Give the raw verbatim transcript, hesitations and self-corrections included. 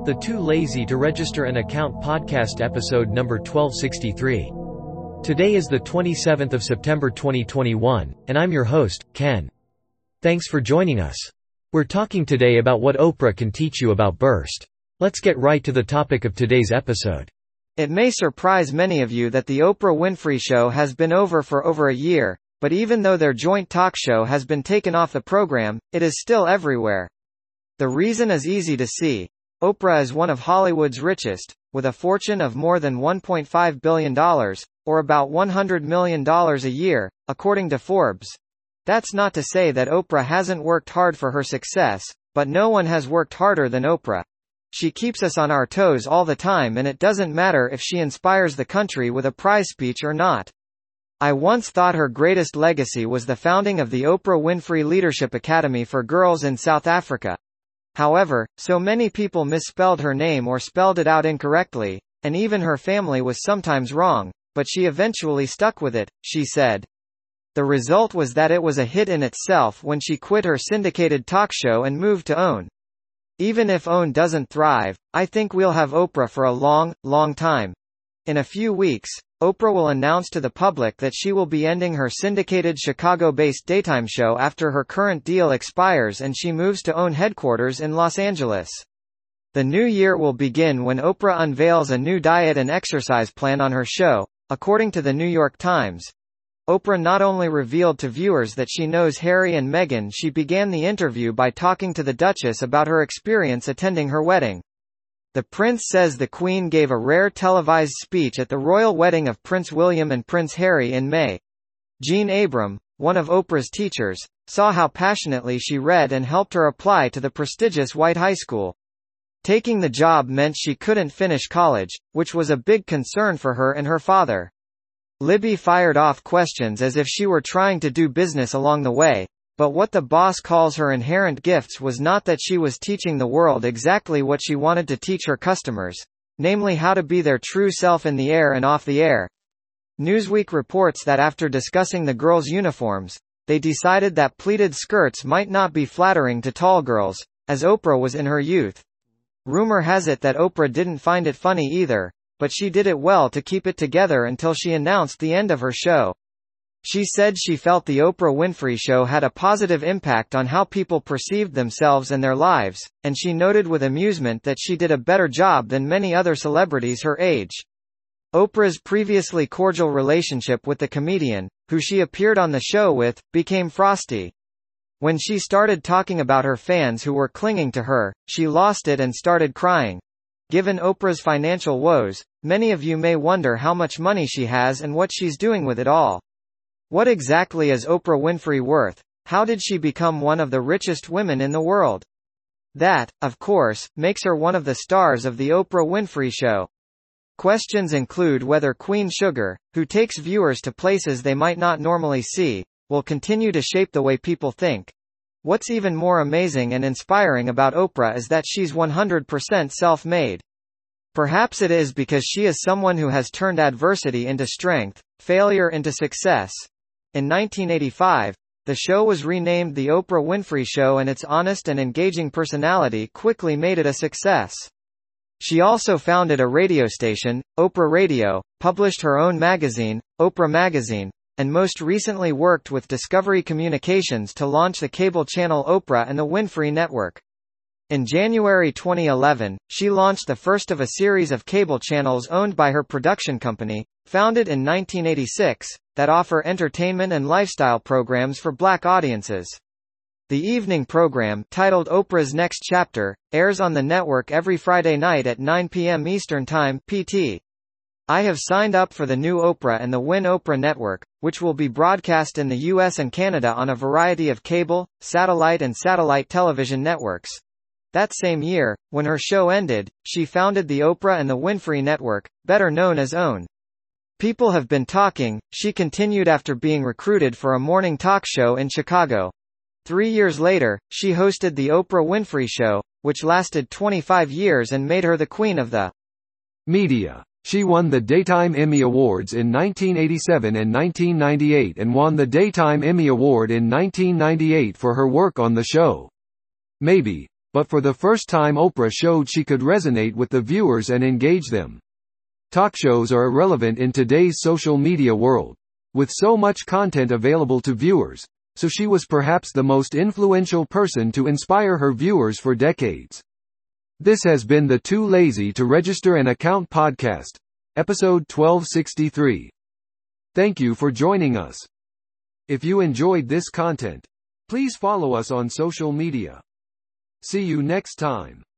The Too Lazy to Register an Account podcast episode number twelve sixty-three. Today is the twenty-seventh of September twenty twenty-one, and I'm your host, Ken. Thanks for joining us. We're talking today about what Oprah can teach you about burst. Let's get right to the topic of today's episode. It may surprise many of you that the Oprah Winfrey Show has been over for over a year, but even though their joint talk show has been taken off the program, it is still everywhere. The reason is easy to see. Oprah is one of Hollywood's richest, with a fortune of more than one point five billion dollars, or about one hundred million dollars a year, according to Forbes. That's not to say that Oprah hasn't worked hard for her success, but no one has worked harder than Oprah. She keeps us on our toes all the time, and it doesn't matter if she inspires the country with a prize speech or not. I once thought her greatest legacy was the founding of the Oprah Winfrey Leadership Academy for Girls in South Africa. However, so many people misspelled her name or spelled it out incorrectly, and even her family was sometimes wrong, but she eventually stuck with it, she said. The result was that it was a hit in itself when she quit her syndicated talk show and moved to OWN. Even if OWN doesn't thrive, I think we'll have Oprah for a long, long time. In a few weeks, Oprah will announce to the public that she will be ending her syndicated Chicago-based daytime show after her current deal expires and she moves to OWN headquarters in Los Angeles. The new year will begin when Oprah unveils a new diet and exercise plan on her show, according to the New York Times. Oprah not only revealed to viewers that she knows Harry and Meghan. She began the interview by talking to the Duchess about her experience attending her wedding. The prince says the Queen gave a rare televised speech at the royal wedding of Prince William and Prince Harry in May. Jean Abram, one of Oprah's teachers, saw how passionately she read and helped her apply to the prestigious White High School. Taking the job meant she couldn't finish college, which was a big concern for her and her father. Libby fired off questions as if she were trying to do business along the way. But what the boss calls her inherent gifts was not that she was teaching the world exactly what she wanted to teach her customers, namely how to be their true self in the air and off the air. Newsweek reports that after discussing the girls' uniforms, they decided that pleated skirts might not be flattering to tall girls, as Oprah was in her youth. Rumor has it that Oprah didn't find it funny either, but she did it well to keep it together until she announced the end of her show. She said she felt the Oprah Winfrey Show had a positive impact on how people perceived themselves and their lives, and she noted with amusement that she did a better job than many other celebrities her age. Oprah's previously cordial relationship with the comedian, who she appeared on the show with, became frosty. When she started talking about her fans who were clinging to her, she lost it and started crying. Given Oprah's financial woes, many of you may wonder how much money she has and what she's doing with it all. What exactly is Oprah Winfrey worth? How did she become one of the richest women in the world? That, of course, makes her one of the stars of the Oprah Winfrey Show. Questions include whether Queen Sugar, who takes viewers to places they might not normally see, will continue to shape the way people think. What's even more amazing and inspiring about Oprah is that she's one hundred percent self-made. Perhaps it is because she is someone who has turned adversity into strength, failure into success. In nineteen eighty-five, the show was renamed The Oprah Winfrey Show, and its honest and engaging personality quickly made it a success. She also founded a radio station, Oprah Radio, published her own magazine, Oprah Magazine, and most recently worked with Discovery Communications to launch the cable channel Oprah and the Winfrey Network. In January twenty eleven, she launched the first of a series of cable channels owned by her production company, founded in nineteen eighty-six, that offer entertainment and lifestyle programs for Black audiences. The evening program, titled Oprah's Next Chapter, airs on the network every Friday night at nine p m Eastern Time, P T. I have signed up for the new Oprah and the Win Oprah Network, which will be broadcast in the U S and Canada on a variety of cable, satellite and satellite television networks. That same year, when her show ended, she founded the Oprah and the Winfrey Network, better known as OWN. People have been talking, she continued after being recruited for a morning talk show in Chicago. Three years later, she hosted the Oprah Winfrey Show, which lasted twenty-five years and made her the queen of the media. She won the Daytime Emmy Awards in nineteen eighty-seven and nineteen ninety-eight and won the Daytime Emmy Award in nineteen ninety-eight for her work on the show. Maybe, but for the first time Oprah showed she could resonate with the viewers and engage them. Talk shows are irrelevant in today's social media world, with so much content available to viewers, so she was perhaps the most influential person to inspire her viewers for decades. This has been the Too Lazy to Register an Account podcast, episode twelve sixty-three. Thank you for joining us. If you enjoyed this content, please follow us on social media. See you next time.